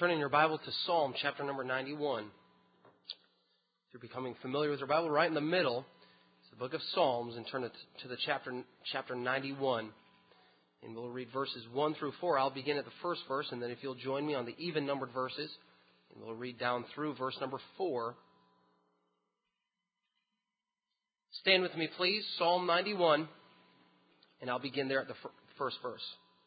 Turn in your Bible to Psalm chapter number 91. If you're becoming familiar with your Bible, right in the middle is the book of Psalms, and turn it to the chapter 91. And we'll read verses 1 through 4. I'll begin at the first verse, and then if you'll join me on the even-numbered verses, and we'll read down through verse number 4. Stand with me, please. Psalm 91, and I'll begin there at the first verse.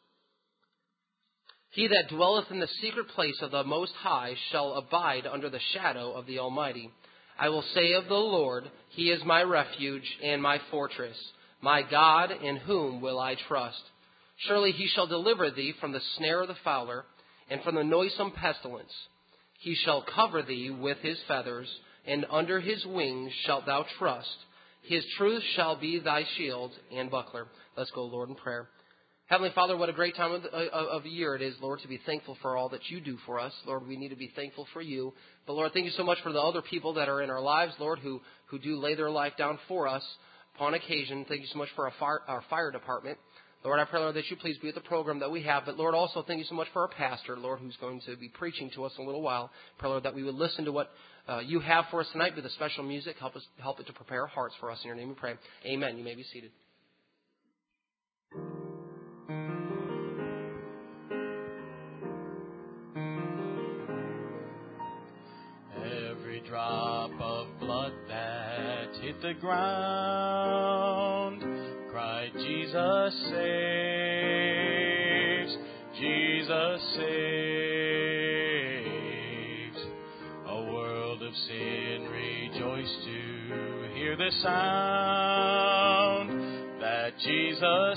He that dwelleth in the secret place of the Most High shall abide under the shadow of the Almighty. I will say of the Lord, He is my refuge and my fortress, my God, in whom will I trust. Surely He shall deliver thee from the snare of the fowler, and from the noisome pestilence. He shall cover thee with His feathers, and under His wings shalt thou trust. His truth shall be thy shield and buckler. Let's go, Lord, in prayer. Heavenly Father, what a great time of the year it is, Lord, to be thankful for all that you do for us. Lord, we need to be thankful for you. But, Lord, thank you so much for the other people that are in our lives, Lord, who do lay their life down for us upon occasion. Thank you so much for our fire department. Lord, I pray, Lord, that you please be with the program that we have. But, Lord, also thank you so much for our pastor, Lord, who's going to be preaching to us in a little while. Pray, Lord, that we would listen to what you have for us tonight with the special music. Help it to prepare our hearts for us. In your name we pray. Amen. You may be seated. Every drop of blood that hit the ground cried, Jesus saves, Jesus saves. A world of sin rejoiced to hear the sound that Jesus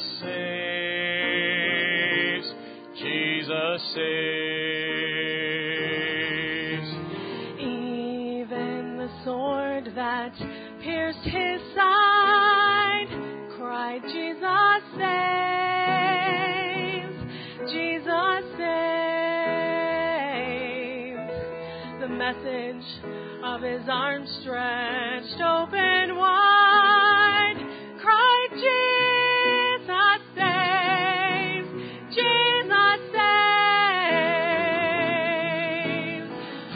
saves, Jesus saves. Even the sword that pierced His side cried, Jesus saves, Jesus saves. The message of His arms stretched open wide cried, Jesus saves, Jesus saves.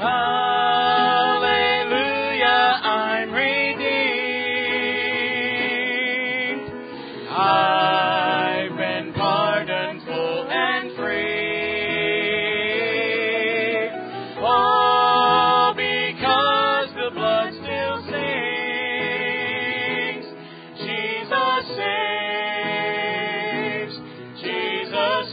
Hallelujah, I'm redeemed. I've been pardoned full and free. All because the blood still sings. Jesus saves, Jesus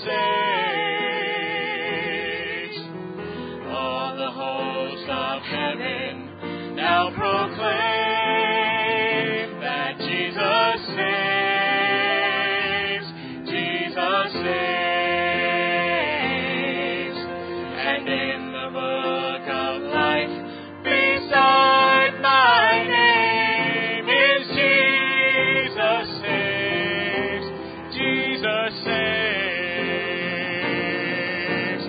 saves. All the hosts of heaven now proclaim that Jesus saves, Jesus saves. And in the book of life, beside my name is Jesus saves, Jesus saves.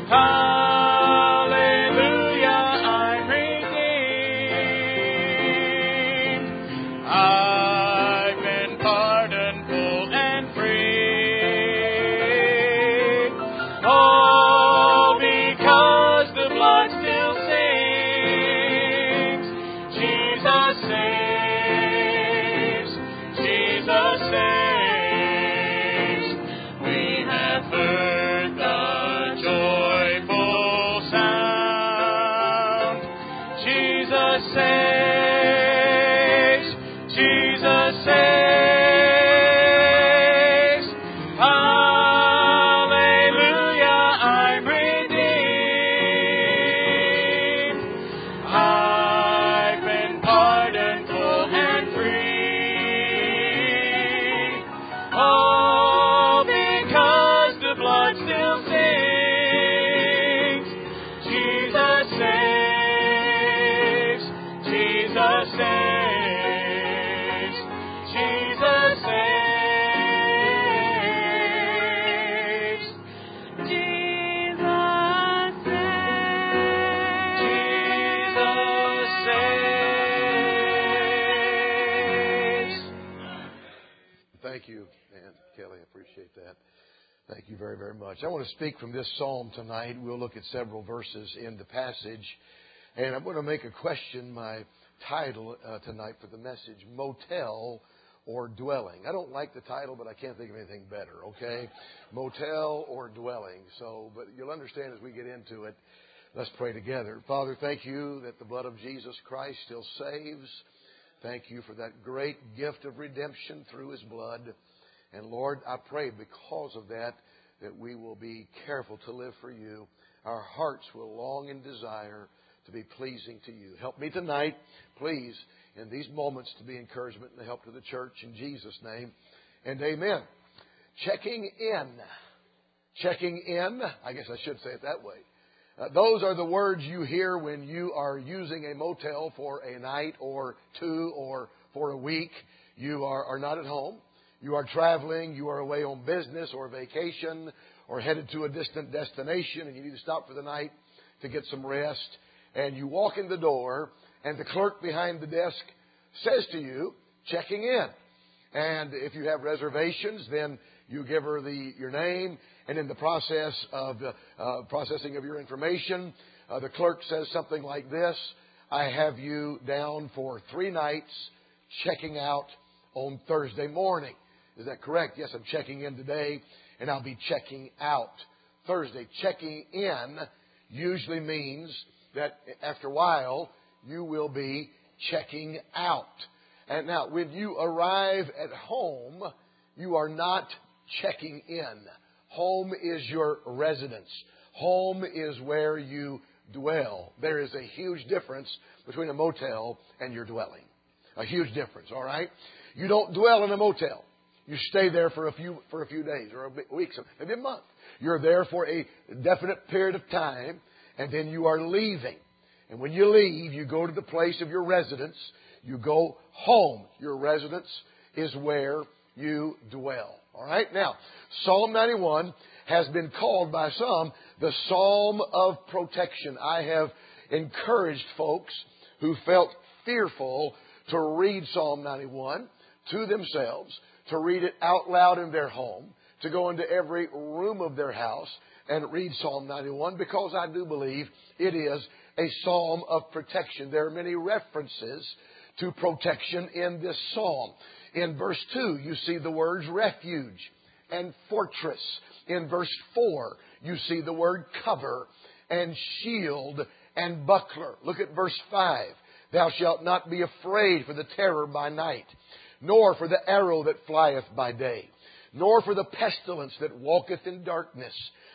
Hallelujah, I'm redeemed. I've been pardoned full and free. All because much. I want to speak from this psalm tonight. We'll look at several verses in the passage. And I'm going to make a question, my title tonight for the message, Motel or Dwelling. I don't like the title, but I can't think of anything better, okay? Motel or Dwelling. But you'll understand as we get into it. Let's pray together. Father, thank you that the blood of Jesus Christ still saves. Thank you for that great gift of redemption through His blood. And Lord, I pray because of that we will be careful to live for you. Our hearts will long and desire to be pleasing to you. Help me tonight, please, in these moments to be encouragement and help to the church in Jesus' name. And amen. Checking in. Checking in. I guess I should say it that way. Those are the words you hear when you are using a motel for a night or two or for a week. You are not at home. You are traveling. You are away on business or vacation or headed to a distant destination and you need to stop for the night to get some rest. And you walk in the door and the clerk behind the desk says to you, checking in. And if you have reservations, then you give her your name. And in the process of processing of your information, the clerk says something like this: I have you down for 3 nights, checking out on Thursday morning. Is that correct? Yes, I'm checking in today, and I'll be checking out Thursday. Checking in usually means that after a while, you will be checking out. And now, when you arrive at home, you are not checking in. Home is your residence. Home is where you dwell. There is a huge difference between a motel and your dwelling. A huge difference, all right? You don't dwell in a motel. You stay there for a few days or a week, maybe a month. You're there for a definite period of time, and then you are leaving. And when you leave, you go to the place of your residence. You go home. Your residence is where you dwell. All right? Now, Psalm 91 has been called by some the Psalm of Protection. I have encouraged folks who felt fearful to read Psalm 91 to themselves, to read it out loud in their home, to go into every room of their house and read Psalm 91, because I do believe it is a psalm of protection. There are many references to protection in this psalm. In verse 2, you see the words refuge and fortress. In verse 4, you see the word cover and shield and buckler. Look at verse 5. Thou shalt not be afraid for the terror by night, nor for the arrow that flieth by day, nor for the pestilence that walketh in darkness,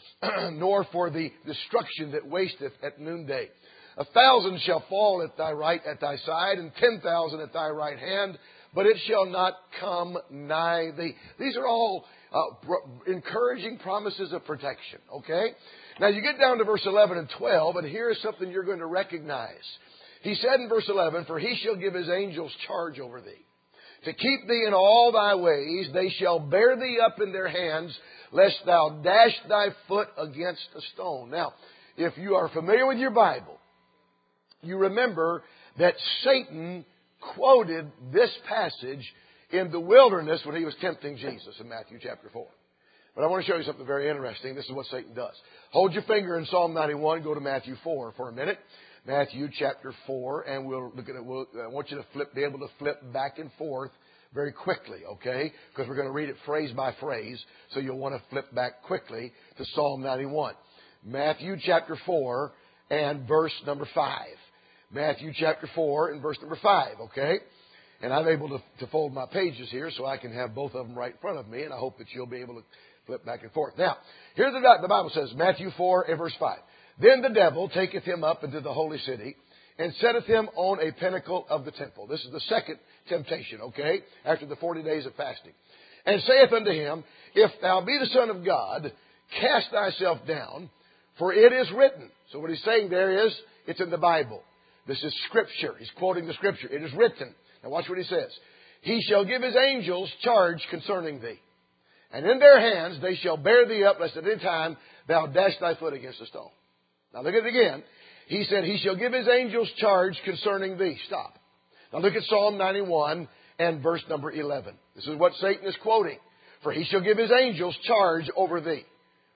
nor for the destruction that wasteth at noonday. 1,000 shall fall at thy right, at thy side, and 10,000 at thy right hand, but it shall not come nigh thee. These are all encouraging promises of protection, okay? Now you get down to verse 11 and 12, and here's something you're going to recognize. He said in verse 11, for he shall give his angels charge over thee, to keep thee in all thy ways. They shall bear thee up in their hands, lest thou dash thy foot against a stone. Now, if you are familiar with your Bible, you remember that Satan quoted this passage in the wilderness when he was tempting Jesus in Matthew chapter 4. But I want to show you something very interesting. This is what Satan does. Hold your finger in Psalm 91. Go to Matthew 4 for a minute. Matthew chapter 4, and we'll look at it. I want you to be able to flip back and forth very quickly, okay? Because we're going to read it phrase by phrase, so you'll want to flip back quickly to Psalm 91. Matthew chapter 4 and verse number 5. Matthew chapter 4 and verse number 5, okay? And I'm able to fold my pages here so I can have both of them right in front of me, and I hope that you'll be able to flip back and forth. Now, here's the Bible says, Matthew 4 and verse 5. Then the devil taketh him up into the holy city, and setteth him on a pinnacle of the temple. This is the second temptation, okay, after the 40 days of fasting. And saith unto him, if thou be the Son of God, cast thyself down, for it is written. So what he's saying there is, it's in the Bible. This is Scripture. He's quoting the Scripture. It is written. Now watch what he says. He shall give his angels charge concerning thee. And in their hands they shall bear thee up, lest at any time thou dash thy foot against a stone. Now look at it again. He said, he shall give his angels charge concerning thee. Stop. Now look at Psalm 91 and verse number 11. This is what Satan is quoting. For he shall give his angels charge over thee.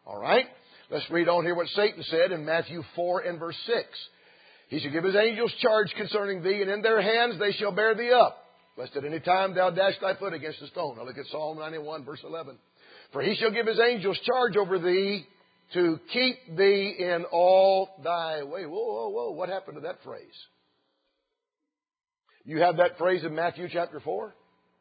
All right? Let's read on here what Satan said in Matthew 4 and verse 6. He shall give his angels charge concerning thee, and in their hands they shall bear thee up, lest at any time thou dash thy foot against a stone. Now look at Psalm 91, verse 11. For he shall give his angels charge over thee to keep thee in all thy way. Whoa. What happened to that phrase? You have that phrase in Matthew chapter 4?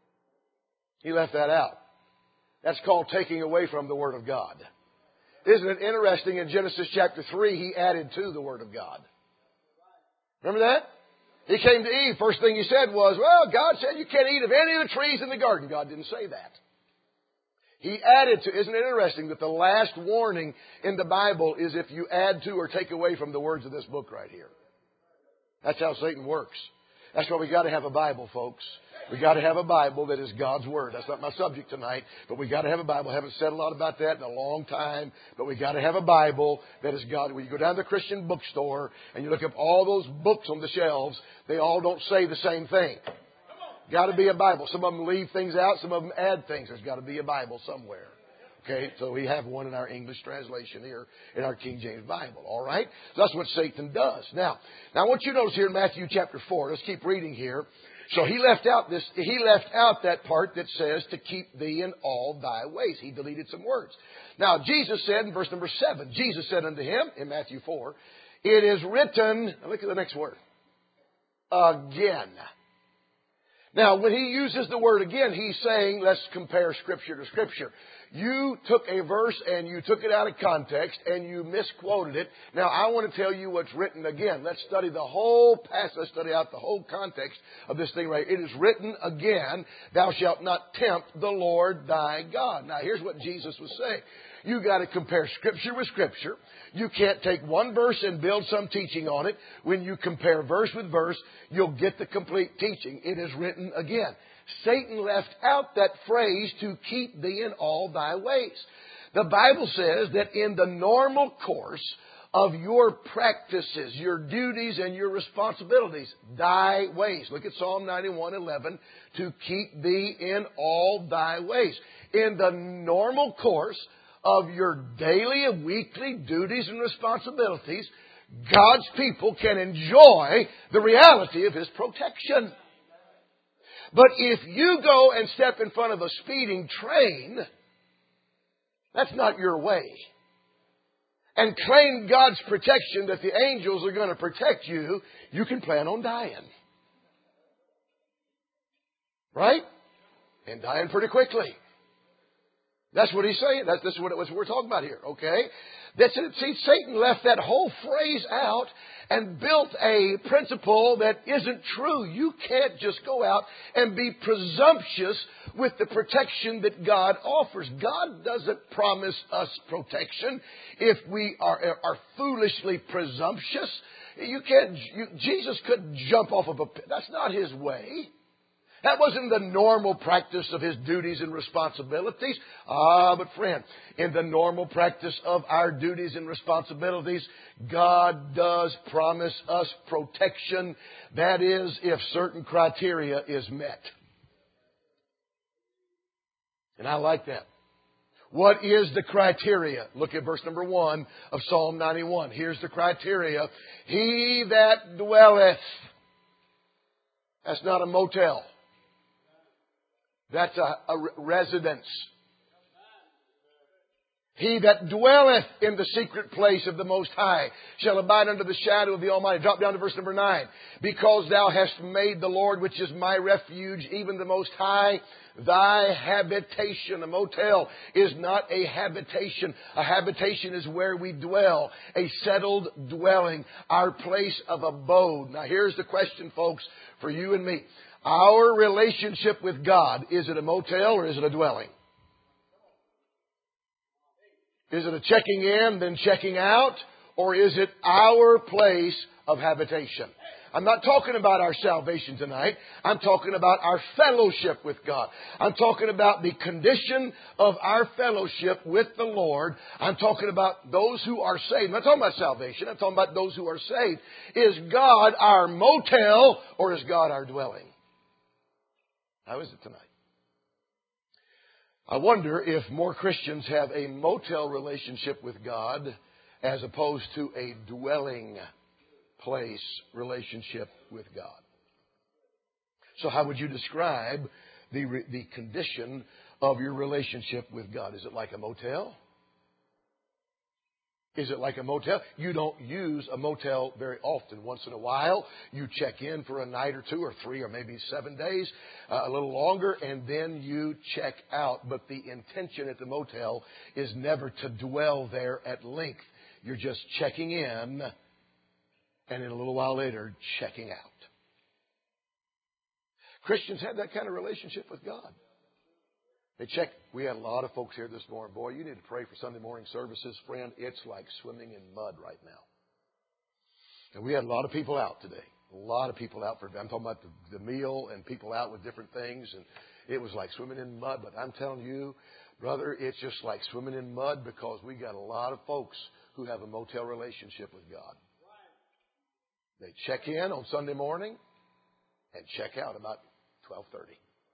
He left that out. That's called taking away from the Word of God. Isn't it interesting, in Genesis chapter 3, he added to the Word of God. Remember that? He came to Eve. First thing he said was, well, God said you can't eat of any of the trees in the garden. God didn't say that. He added to, isn't it interesting that the last warning in the Bible is if you add to or take away from the words of this book right here. That's how Satan works. That's why we got to have a Bible, folks. We got to have a Bible that is God's Word. That's not my subject tonight, but we got to have a Bible. I haven't said a lot about that in a long time, but we got to have a Bible that is God. When you go down to the Christian bookstore and you look up all those books on the shelves, they all don't say the same thing. Got to be a Bible. Some of them leave things out. Some of them add things. There's got to be a Bible somewhere. Okay, so we have one in our English translation here in our King James Bible. All right? So that's what Satan does. Now I want you to notice here in Matthew chapter 4. Let's keep reading here. So he left out that part that says to keep thee in all thy ways. He deleted some words. Now Jesus said in verse number 7, Jesus said unto him in Matthew 4, it is written, look at the next word, again. Now, when he uses the word again, he's saying, let's compare Scripture to Scripture. You took a verse and you took it out of context and you misquoted it. Now, I want to tell you what's written again. Let's study the whole passage. Let's study out the whole context of this thing right. It is written again, thou shalt not tempt the Lord thy God. Now, here's what Jesus was saying. You got to compare Scripture with Scripture. You can't take one verse and build some teaching on it. When you compare verse with verse, you'll get the complete teaching. It is written again. Satan left out that phrase to keep thee in all thy ways. The Bible says that in the normal course of your practices, your duties and your responsibilities, thy ways. Look at Psalm 91:11, to keep thee in all thy ways. In the normal course of your daily and weekly duties and responsibilities, God's people can enjoy the reality of His protection. But if you go and step in front of a speeding train, that's not your way. And claim God's protection that the angels are going to protect you, you can plan on dying. Right? And dying pretty quickly. That's what he's saying. That's what we're talking about here. Okay? That's it. See, Satan left that whole phrase out and built a principle that isn't true. You can't just go out and be presumptuous with the protection that God offers. God doesn't promise us protection if we are foolishly presumptuous. Jesus couldn't jump off of a pit. That's not His way. That wasn't the normal practice of His duties and responsibilities. But friend, in the normal practice of our duties and responsibilities, God does promise us protection. That is, if certain criteria is met. And I like that. What is the criteria? Look at verse number 1 of Psalm 91. Here's the criteria. He that dwelleth. That's not a motel. That's a residence. He that dwelleth in the secret place of the Most High shall abide under the shadow of the Almighty. Drop down to verse number 9. Because thou hast made the Lord, which is my refuge, even the Most High, thy habitation. A motel is not a habitation. A habitation is where we dwell. A settled dwelling. Our place of abode. Now here's the question, folks, for you and me. Our relationship with God, is it a motel or is it a dwelling? Is it a checking in, then checking out? Or is it our place of habitation? I'm not talking about our salvation tonight. I'm talking about our fellowship with God. I'm talking about the condition of our fellowship with the Lord. I'm talking about those who are saved. I'm not talking about salvation. I'm talking about those who are saved. Is God our motel or is God our dwelling? How is it tonight? I wonder if more Christians have a motel relationship with God as opposed to a dwelling place relationship with God. So how would you describe the condition of your relationship with God? Is it like a motel? Is it like a motel? You don't use a motel very often. Once in a while, you check in for a night or two or 3 or maybe 7 days, a little longer, and then you check out. But the intention at the motel is never to dwell there at length. You're just checking in, and in a little while later, checking out. Christians have that kind of relationship with God. They check. We had a lot of folks here this morning. Boy, you need to pray for Sunday morning services, friend. It's like swimming in mud right now. And we had a lot of people out today. A lot of people out I'm talking about the meal and people out with different things. And it was like swimming in mud. But I'm telling you, brother, it's just like swimming in mud because we got a lot of folks who have a motel relationship with God. They check in on Sunday morning and check out about 12:30.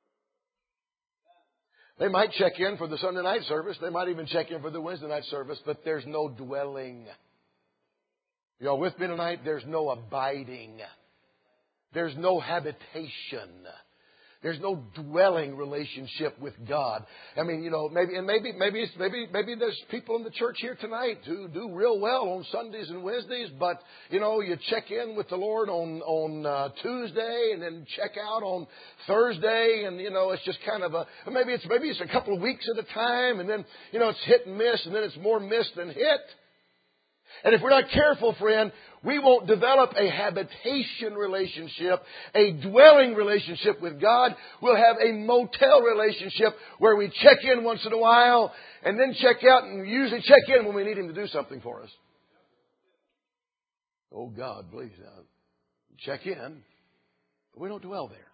They might check in for the Sunday night service. They might even check in for the Wednesday night service, but there's no dwelling. Y'all with me tonight? There's no abiding. There's no habitation. There's no dwelling relationship with God. I mean, you know, maybe there's people in the church here tonight who do real well on Sundays and Wednesdays, but you know, you check in with the Lord on Tuesday and then check out on Thursday, and you know, it's just kind of maybe it's a couple of weeks at a time, and then you know it's hit and miss, and then it's more miss than hit. And if we're not careful, friend, we won't develop a habitation relationship, a dwelling relationship with God. We'll have a motel relationship where we check in once in a while and then check out, and usually check in when we need Him to do something for us. Oh God, please, check in, but we don't dwell there.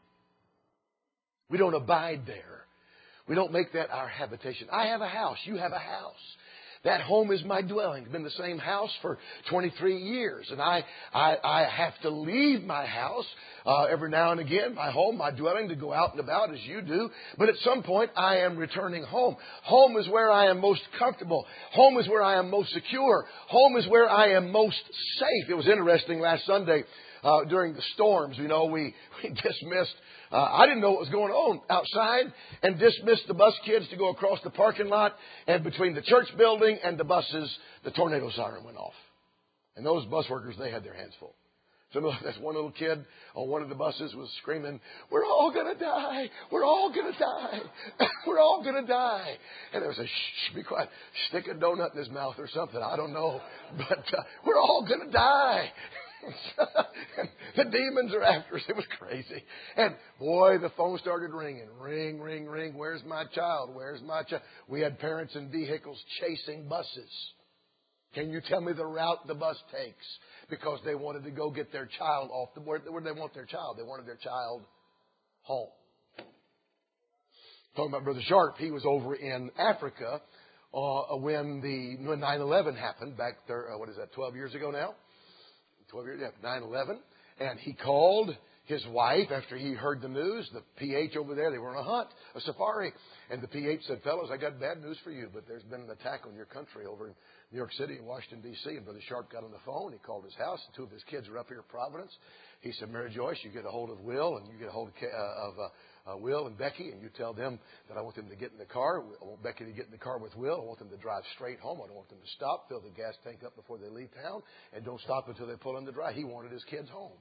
We don't abide there. We don't make that our habitation. I have a house. You have a house. That home is my dwelling. It's been the same house for 23 years. And I have to leave my house every now and again, my home, my dwelling, to go out and about as you do. But at some point, I am returning home. Home is where I am most comfortable. Home is where I am most secure. Home is where I am most safe. It was interesting last Sunday during the storms. You know, we dismissed. I didn't know what was going on outside, and dismissed the bus kids to go across the parking lot. And between the church building and the buses, the tornado siren went off. And those bus workers, they had their hands full. So that's one little kid on one of the buses was screaming, "We're all going to die. We're all going to die. We're all going to die." And there was a shh, be quiet, stick a donut in his mouth or something. I don't know. But we're all going to die. The demons are after us. It was crazy. And boy, the phone started ringing. Ring, ring, ring. Where's my child? Where's my child? We had parents in vehicles chasing buses. Can you tell me the route the bus takes? Because they wanted to go get their child off. Where did they want their child? They wanted their child home. Talking about Brother Sharp, he was over in Africa when 9/11 happened back there. 12 years ago now? 12 years, 9/11. And he called his wife after he heard the news. The PH over there, they were on a hunt, a safari. And the PH said, "Fellows, I got bad news for you, but there's been an attack on your country over in New York City and Washington, D.C. And Brother Sharp got on the phone. He called his house. 2 of his kids are up here in Providence. He said, "Mary Joyce, you get a hold of Will, and you get a hold of Will and Becky, and you tell them that I want them to get in the car. I want Becky to get in the car with Will. I want them to drive straight home. I don't want them to stop, fill the gas tank up before they leave town, and don't stop until they pull in the drive." He wanted his kids home.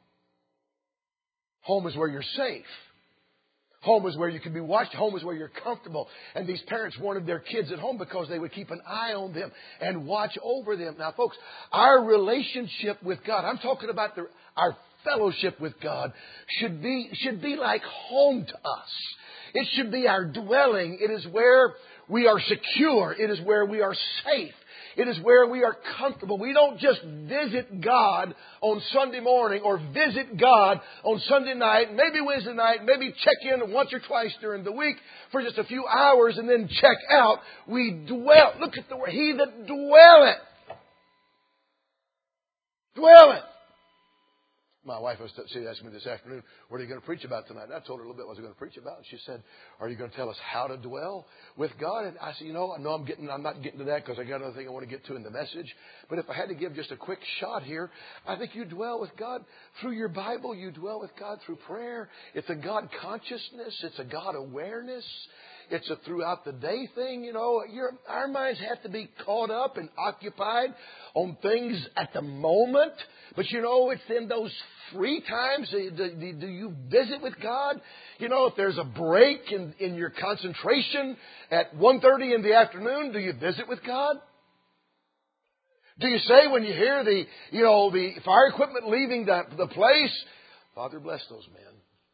Home is where you're safe. Home is where you can be watched. Home is where you're comfortable. And these parents wanted their kids at home because they would keep an eye on them and watch over them. Now, folks, our relationship with God, I'm talking about our fellowship with God, should be like home to us. It should be our dwelling. It is where we are secure. It is where we are safe. It is where we are comfortable. We don't just visit God on Sunday morning or visit God on Sunday night, maybe Wednesday night, maybe check in once or twice during the week for just a few hours and then check out. We dwell. Look at the word. He that dwelleth. Dwelleth. My wife was asking me this afternoon, what are you going to preach about tonight? And I told her a little bit what I was going to preach about. And she said, are you going to tell us how to dwell with God? And I said, I know I'm not getting to that because I got another thing I want to get to in the message. But if I had to give just a quick shot here, I think you dwell with God through your Bible. You dwell with God through prayer. It's a God consciousness. It's a God awareness. It's a throughout the day thing. Our minds have to be caught up and occupied on things at the moment. But it's in those free times. Do you visit with God? If there's a break in your concentration at 1:30 in the afternoon, do you visit with God? Do you say when you hear the fire equipment leaving the place, Father, bless those men?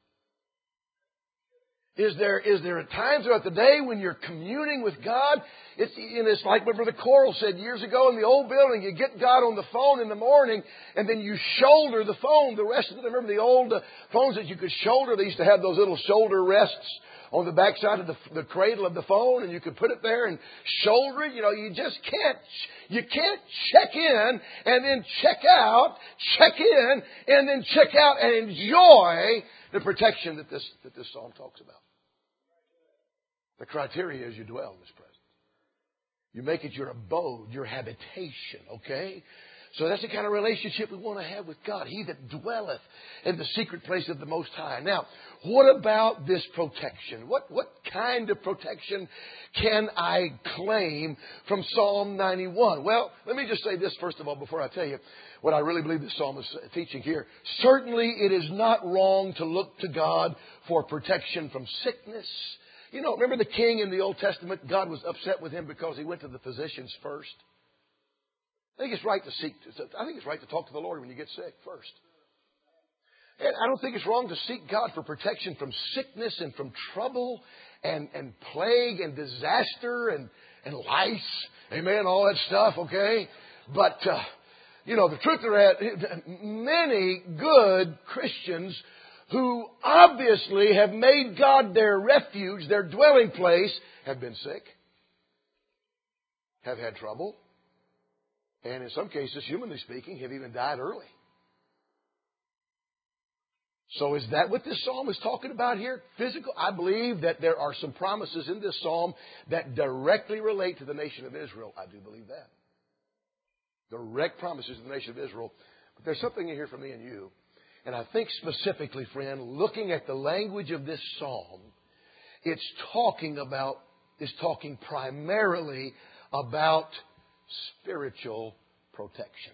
Is there a time throughout the day when you're communing with God? It's like what Brother Coral said years ago in the old building. You get God on the phone in the morning, and then you shoulder the phone. The rest of it, remember the old phones that you could shoulder? They used to have those little shoulder rests on the backside of the cradle of the phone, and you could put it there and shoulder it. You just can't check in and then check out, check in and then check out and enjoy the protection that this psalm talks about. The criteria is you dwell in His presence. You make it your abode, your habitation, okay? So that's the kind of relationship we want to have with God. He that dwelleth in the secret place of the Most High. Now, what about this protection? What kind of protection can I claim from Psalm 91? Well, let me just say this first of all before I tell you what I really believe the psalm is teaching here. Certainly it is not wrong to look to God for protection from sickness. Remember the king in the Old Testament? God was upset with him because he went to the physicians first. I think it's right to talk to the Lord when you get sick first. And I don't think it's wrong to seek God for protection from sickness and from trouble and plague and disaster and lice. Amen. All that stuff. Okay. But, the truth is, many good Christians who obviously have made God their refuge, their dwelling place, have been sick, have had trouble, and in some cases, humanly speaking, have even died early. So is that what this psalm is talking about here? Physical? I believe that there are some promises in this psalm that directly relate to the nation of Israel. I do believe that. Direct promises to the nation of Israel. But there's something in here for me and you. And I think specifically, friend, looking at the language of this psalm, it's talking primarily about spiritual protection.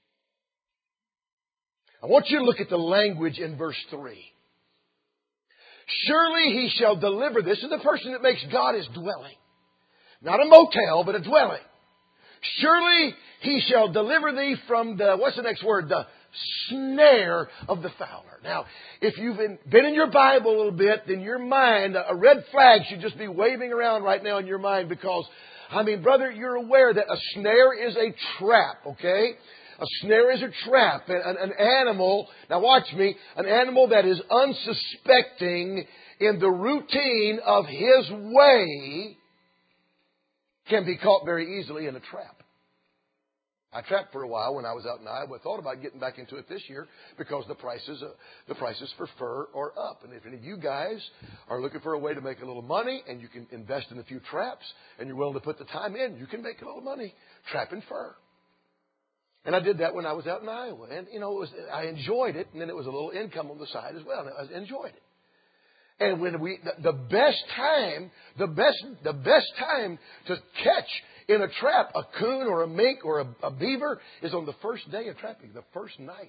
I want you to look at the language in verse 3. Surely He shall deliver. This is the person that makes God His dwelling. Not a motel, but a dwelling. Surely He shall deliver thee from what's the next word? The snare of the fowler. Now, if you've been in your Bible a little bit, then your mind, a red flag should just be waving around right now in your mind because, brother, you're aware that a snare is a trap, okay? A snare is a trap. An animal, now watch me, an animal that is unsuspecting in the routine of his way can be caught very easily in a trap. I trapped for a while when I was out in Iowa. I thought about getting back into it this year because the prices for fur are up. And if any of you guys are looking for a way to make a little money and you can invest in a few traps and you're willing to put the time in, you can make a little money trapping fur. And I did that when I was out in Iowa. And, I enjoyed it. And then it was a little income on the side as well. And I enjoyed it. And when the best time to catch in a trap a coon or a mink or a beaver is on the first day of trapping, the first night.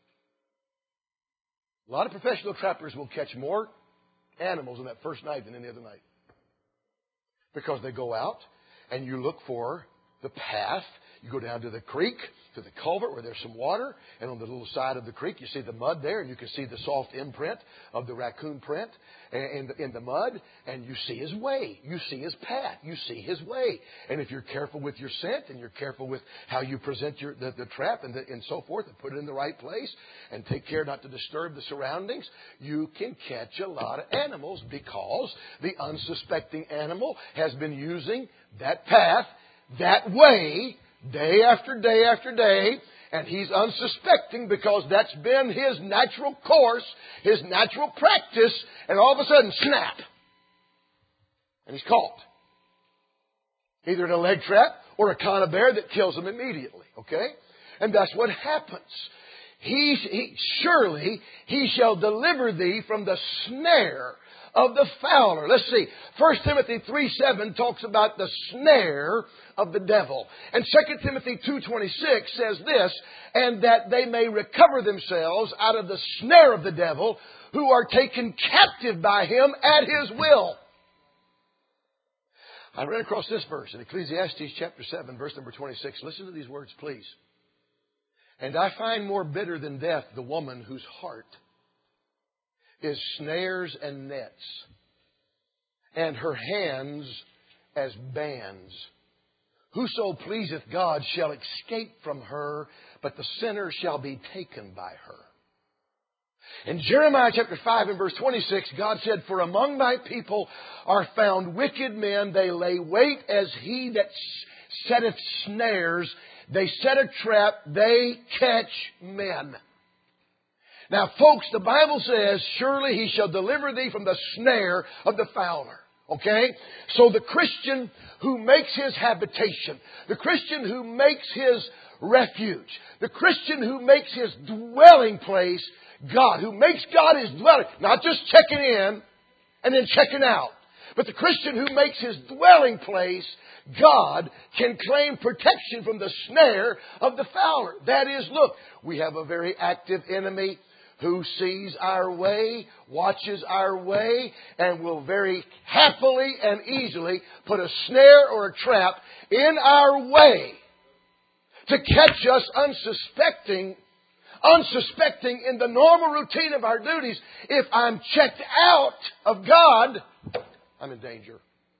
A lot of professional trappers will catch more animals on that first night than any other night. Because they go out and you look for the path. You go down to the creek, to the culvert where there's some water, and on the little side of the creek you see the mud there, and you can see the soft imprint of the raccoon print in the mud, and you see his way. You see his path. You see his way. And if you're careful with your scent, and you're careful with how you present the trap and so forth, and put it in the right place, and take care not to disturb the surroundings, you can catch a lot of animals because the unsuspecting animal has been using that path, that way, day after day after day, And he's unsuspecting because that's been his natural course, his natural practice, and all of a sudden, snap. And he's caught. Either in a leg trap or a conibear that kills him immediately. Okay? And that's what happens. Surely he shall deliver thee from the snare of the fowler. Let's see. 1 Timothy 3:7 talks about the snare of the devil. And 2 Timothy 2:26 says this, and that they may recover themselves out of the snare of the devil, who are taken captive by him at his will. I ran across this verse in Ecclesiastes chapter 7, verse number 26. Listen to these words, please. And I find more bitter than death the woman whose heart is snares and nets, and her hands as bands. Whoso pleaseth God shall escape from her, but the sinner shall be taken by her. In Jeremiah chapter 5 and verse 26, God said, for among my people are found wicked men. They lay wait as he that setteth snares. They set a trap. They catch men. Now, folks, the Bible says, surely he shall deliver thee from the snare of the fowler. Okay? So the Christian who makes his habitation, the Christian who makes his refuge, the Christian who makes his dwelling place God, who makes God his dwelling, not just checking in and then checking out, but the Christian who makes his dwelling place God can claim protection from the snare of the fowler. That is, look, we have a very active enemy who sees our way, watches our way, and will very happily and easily put a snare or a trap in our way to catch us unsuspecting in the normal routine of our duties. If I'm checked out of God, I'm in danger.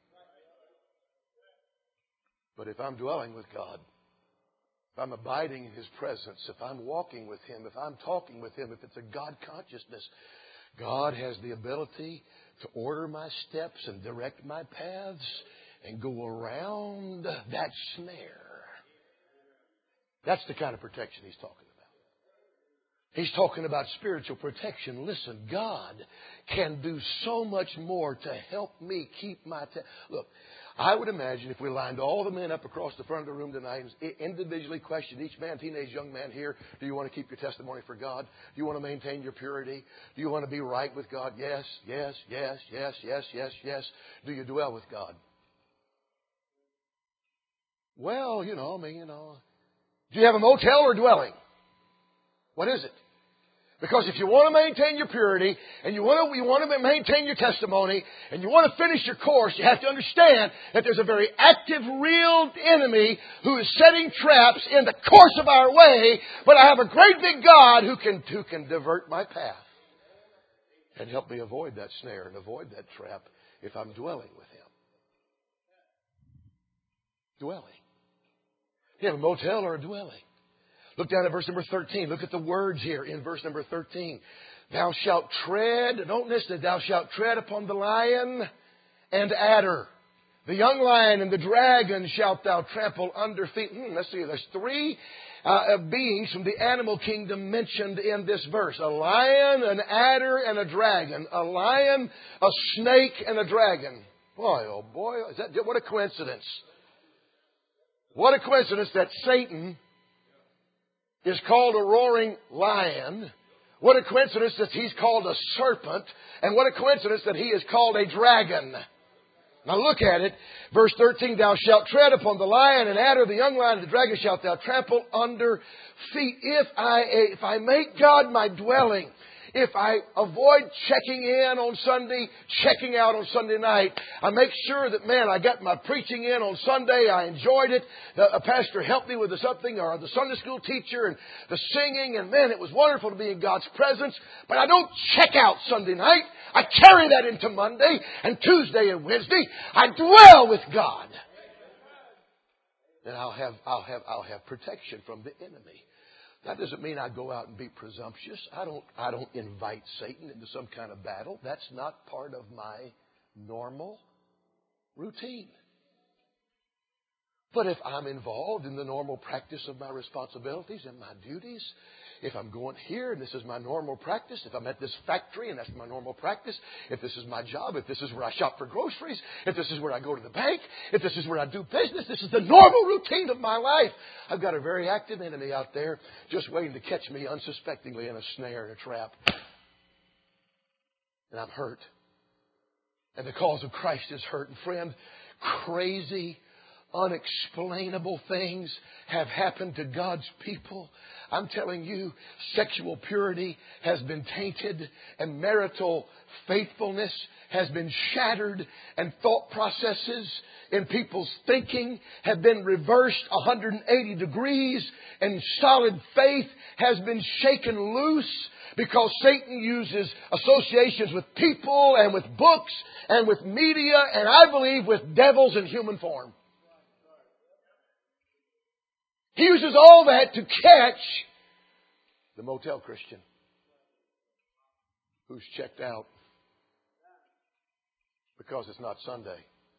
But if I'm dwelling with God, if I'm abiding in His presence, if I'm walking with Him, if I'm talking with Him, if it's a God consciousness, God has the ability to order my steps and direct my paths and go around that snare. That's the kind of protection He's talking about. He's talking about spiritual protection. Listen, God can do so much more to help me keep my... Look, I would imagine if we lined all the men up across the front of the room tonight and individually questioned each man, teenage young man here, do you want to keep your testimony for God? Do you want to maintain your purity? Do you want to be right with God? Yes, yes, yes, yes, yes, yes, yes. Do you dwell with God? Well, do you have a motel or dwelling? What is it? Because if you want to maintain your purity and you want to maintain your testimony and you want to finish your course, you have to understand that there's a very active, real enemy who is setting traps in the course of our way. But I have a great big God who can divert my path and help me avoid that snare and avoid that trap if I'm dwelling with Him. Dwelling. You have a motel or a dwelling. Look down at verse number 13. Look at the words here in verse number 13. Thou shalt tread, don't miss it, thou shalt tread upon the lion and adder. The young lion and the dragon shalt thou trample under feet. Let's see, there's three beings from the animal kingdom mentioned in this verse. A lion, an adder, and a dragon. A lion, a snake, and a dragon. Boy, oh boy, what a coincidence. What a coincidence that Satan is called a roaring lion. What a coincidence that he's called a serpent. And what a coincidence that he is called a dragon. Now look at it. Verse 13, thou shalt tread upon the lion and adder, the young lion and the dragon shalt thou trample under feet. If I make God my dwelling, if I avoid checking in on Sunday, checking out on Sunday night, I make sure that, I got my preaching in on Sunday. I enjoyed it. A pastor helped me with something, or the Sunday school teacher, and the singing. And it was wonderful to be in God's presence. But I don't check out Sunday night. I carry that into Monday and Tuesday and Wednesday. I dwell with God. Then I'll have protection from the enemy. That doesn't mean I go out and be presumptuous. I don't invite Satan into some kind of battle. That's not part of my normal routine. But if I'm involved in the normal practice of my responsibilities and my duties, if I'm going here and this is my normal practice, if I'm at this factory and that's my normal practice, if this is my job, if this is where I shop for groceries, if this is where I go to the bank, if this is where I do business, this is the normal routine of my life. I've got a very active enemy out there just waiting to catch me unsuspectingly in a snare and a trap. And I'm hurt. And the cause of Christ is hurt. And friend, crazy, unexplainable things have happened to God's people. I'm telling you, sexual purity has been tainted and marital faithfulness has been shattered, and thought processes in people's thinking have been reversed 180 degrees, and solid faith has been shaken loose because Satan uses associations with people and with books and with media, and I believe with devils in human form. He uses all that to catch the motel Christian who's checked out because it's not Sunday.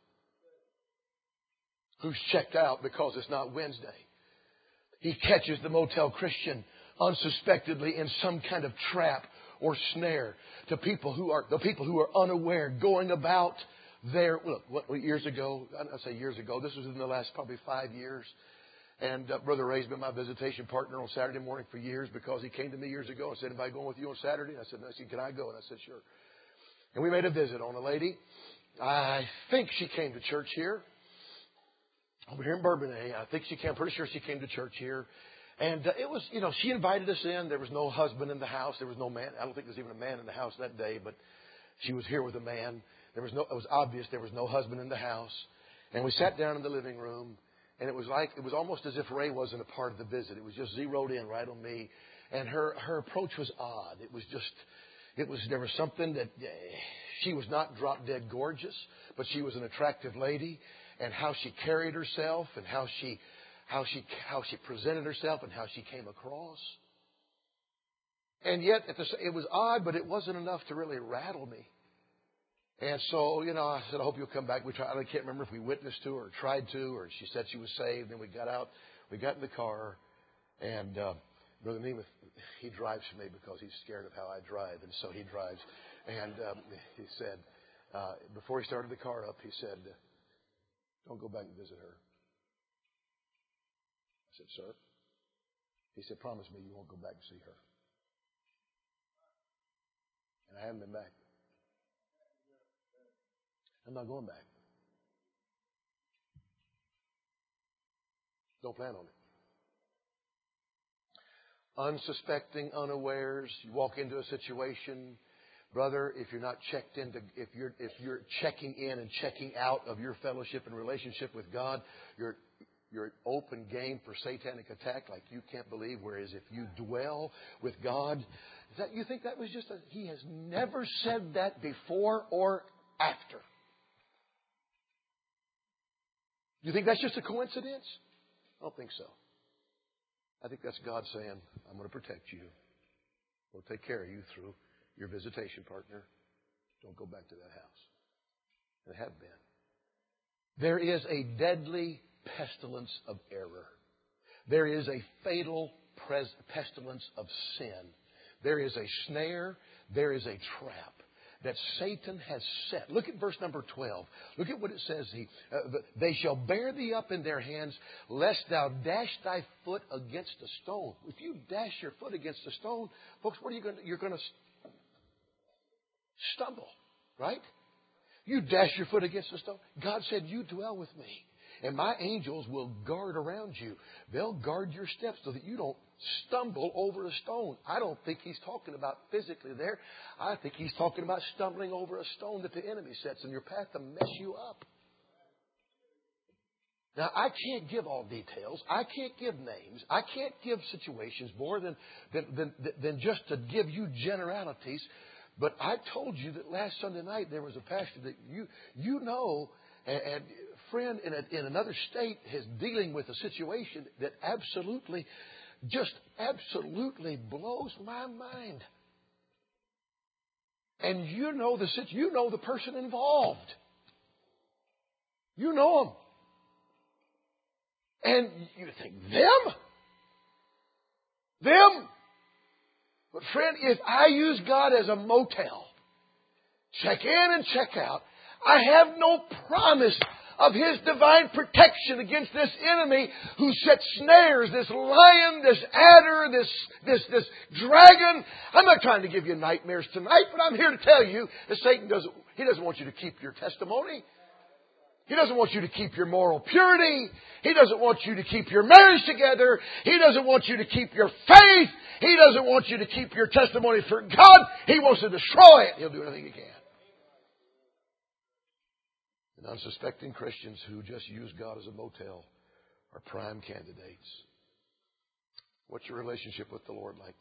Who's checked out because it's not Wednesday. He catches the motel Christian unsuspectedly in some kind of trap or snare to people who are unaware, going about their, look, years ago, I say years ago, this was in the last probably 5 years. And Brother Ray's been my visitation partner on Saturday morning for years because he came to me years ago and said, "Anybody going with you on Saturday?" And I said, "Can I go?" And I said, "Sure." And we made a visit on a lady. I think she came to church here. Over here in Bourbonnais. I think she came. I'm pretty sure she came to church here. And it was, she invited us in. There was no husband in the house. There was no man. I don't think there was even a man in the house that day, but she was here with a man. It was obvious there was no husband in the house. And we sat down in the living room. And it was almost as if Ray wasn't a part of the visit. It was just zeroed in right on me. And her approach was odd. There was something that she was not drop dead gorgeous, but she was an attractive lady. And how she carried herself and how she presented herself and how she came across. And yet it was odd, but it wasn't enough to really rattle me. And so, I said, "I hope you'll come back." I can't remember if we witnessed to her or tried to, or she said she was saved. Then we got out. We got in the car. And Brother Nemeth, he drives for me because he's scared of how I drive. And so he drives. And he said, before he started the car up, he said, "Don't go back and visit her." I said, "Sir?" He said, "Promise me you won't go back and see her." And I haven't been back. I'm not going back. Don't plan on it. Unsuspecting, unawares, you walk into a situation, brother, if you're not checked into, if you're checking in and checking out of your fellowship and relationship with God, you're open game for satanic attack like you can't believe. Whereas if you dwell with God, you think that was just he has never said that before or after. You think that's just a coincidence? I don't think so. I think that's God saying, "I'm going to protect you. We'll take care of you through your visitation partner. Don't go back to that house." And it had been. There is a deadly pestilence of error. There is a fatal pestilence of sin. There is a snare. There is a trap that Satan has set. Look at verse number 12. Look at what it says. They shall bear thee up in their hands, lest thou dash thy foot against a stone. If you dash your foot against a stone, folks, what are you going to? You're going to stumble, right? You dash your foot against a stone. God said, "You dwell with me, and my angels will guard around you. They'll guard your steps so that you don't stumble over a stone." I don't think he's talking about physically there. I think he's talking about stumbling over a stone that the enemy sets in your path to mess you up. Now, I can't give all details. I can't give names. I can't give situations more than just to give you generalities. But I told you that last Sunday night there was a pastor that you know, and friend in another state is dealing with a situation that absolutely blows my mind. And you know the person involved. You know him. And you think, them? Them? But friend, if I use God as a motel, check in and check out, I have no promise of His divine protection against this enemy who sets snares, this lion, this adder, this dragon. I'm not trying to give you nightmares tonight, but I'm here to tell you that Satan doesn't want you to keep your testimony. He doesn't want you to keep your moral purity. He doesn't want you to keep your marriage together. He doesn't want you to keep your faith. He doesn't want you to keep your testimony for God. He wants to destroy it. He'll do anything he can. And unsuspecting Christians who just use God as a motel are prime candidates. What's your relationship with the Lord like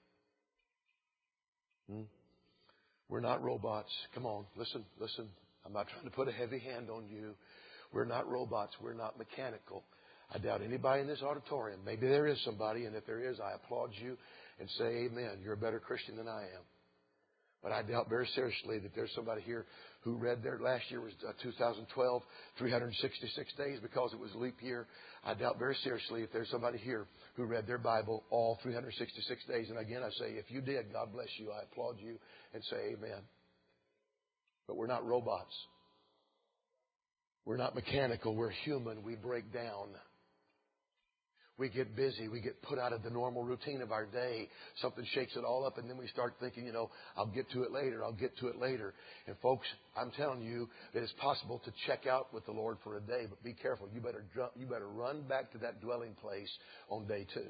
tonight? We're not robots. Come on, listen. I'm not trying to put a heavy hand on you. We're not robots. We're not mechanical. I doubt anybody in this auditorium. Maybe there is somebody, and if there is, I applaud you and say amen. You're a better Christian than I am. But I doubt very seriously that there's somebody here who read their last year was 2012, 366 days because it was a leap year. I doubt very seriously if there's somebody here who read their Bible all 366 days. And again, I say, if you did, God bless you. I applaud you and say amen. But we're not robots. We're not mechanical. We're human. We break down. We get busy. We get put out of the normal routine of our day. Something shakes it all up, and then we start thinking, I'll get to it later. I'll get to it later. And folks, I'm telling you that it's possible to check out with the Lord for a day, but be careful. You better run back to that dwelling place on day 2.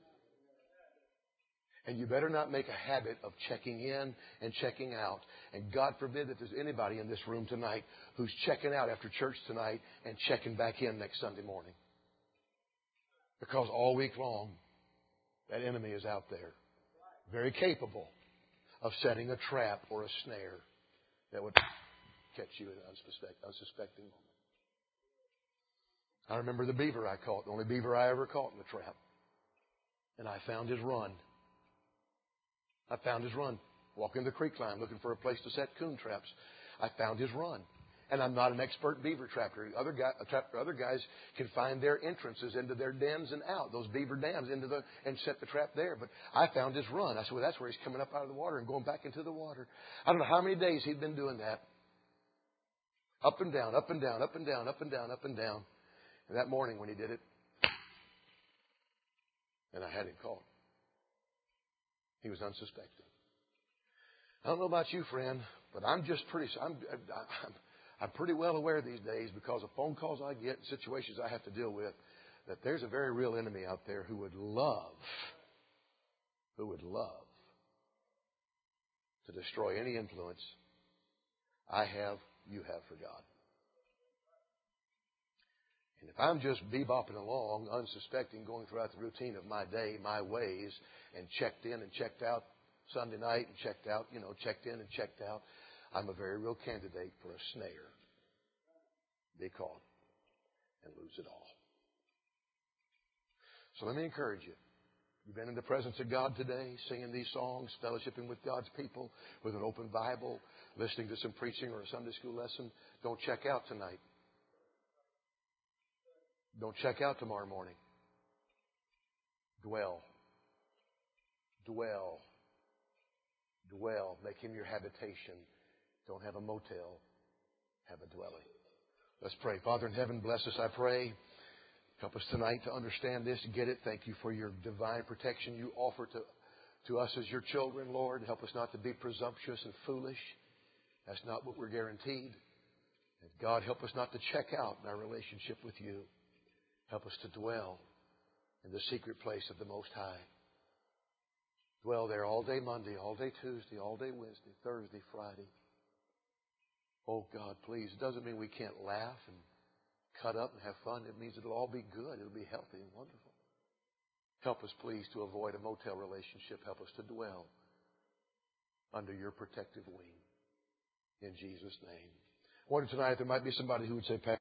And you better not make a habit of checking in and checking out. And God forbid that there's anybody in this room tonight who's checking out after church tonight and checking back in next Sunday morning. Because all week long, that enemy is out there, very capable of setting a trap or a snare that would catch you in an unsuspecting moment. I remember the beaver I caught, the only beaver I ever caught in the trap. And I found his run. Walking the creek line, looking for a place to set coon traps. I found his run. And I'm not an expert beaver trapper. Other guys can find their entrances into their dens and out, those beaver dams, and set the trap there. But I found his run. I said, well, that's where he's coming up out of the water and going back into the water. I don't know how many days he'd been doing that. Up and down, up and down, up and down, up and down, up and down. And that morning when he did it, and I had him caught. He was unsuspecting. I don't know about you, friend, but I'm pretty well aware these days because of phone calls I get and situations I have to deal with that there's a very real enemy out there who would love to destroy any influence I have, you have for God. And if I'm just bebopping along, unsuspecting, going throughout the routine of my day, my ways, and checked in and checked out Sunday night and checked out, checked in and checked out, I'm a very real candidate for a snare. Be caught and lose it all. So let me encourage you. You've been in the presence of God today, singing these songs, fellowshipping with God's people, with an open Bible, listening to some preaching or a Sunday school lesson. Don't check out tonight. Don't check out tomorrow morning. Dwell. Make Him your habitation. Don't have a motel. Have a dwelling. Let's pray. Father in heaven, bless us, I pray. Help us tonight to understand this and get it. Thank you for your divine protection you offer to us as your children, Lord. Help us not to be presumptuous and foolish. That's not what we're guaranteed. And God, help us not to check out in our relationship with you. Help us to dwell in the secret place of the Most High. Dwell there all day Monday, all day Tuesday, all day Wednesday, Thursday, Friday. Oh, God, please. It doesn't mean we can't laugh and cut up and have fun. It means it'll all be good. It'll be healthy and wonderful. Help us, please, to avoid a motel relationship. Help us to dwell under your protective wing. In Jesus' name. I wonder tonight if there might be somebody who would say, Pastor,